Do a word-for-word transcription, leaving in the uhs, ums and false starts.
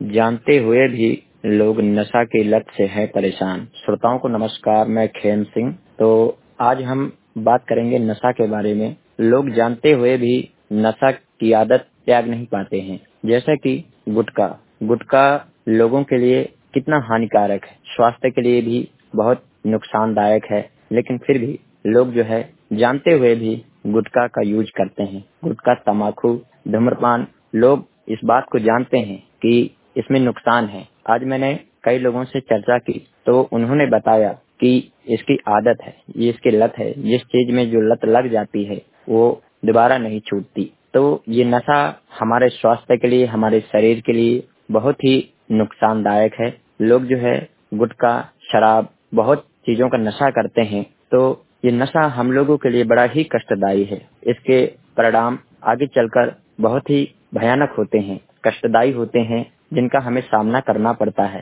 जानते हुए भी लोग नशा की लत से है परेशान। श्रोताओं को नमस्कार, मैं खेम सिंह। तो आज हम बात करेंगे नशा के बारे में। लोग जानते हुए भी नशा की आदत त्याग नहीं पाते हैं। जैसे कि गुटखा गुटखा लोगों के लिए कितना हानिकारक है, स्वास्थ्य के लिए भी बहुत नुकसानदायक है, लेकिन फिर भी लोग जो है जानते हुए भी गुटखा का यूज करते हैं। गुटखा, तम्बाकू, धूम्रपान, लोग इस बात को जानते हैं कि इसमें नुकसान है। आज मैंने कई लोगों से चर्चा की तो उन्होंने बताया कि इसकी आदत है, ये इसकी लत है। जिस चीज में जो लत लग जाती है वो दोबारा नहीं छूटती। तो ये नशा हमारे स्वास्थ्य के लिए, हमारे शरीर के लिए बहुत ही नुकसानदायक है। लोग जो है गुटखा, शराब, बहुत चीजों का नशा करते हैं। तो ये नशा हम लोगों के लिए बड़ा ही कष्टदायी है। इसके परिणाम आगे चलकर बहुत ही भयानक होते हैं, कष्टदायी होते हैं, जिनका हमें सामना करना पड़ता है।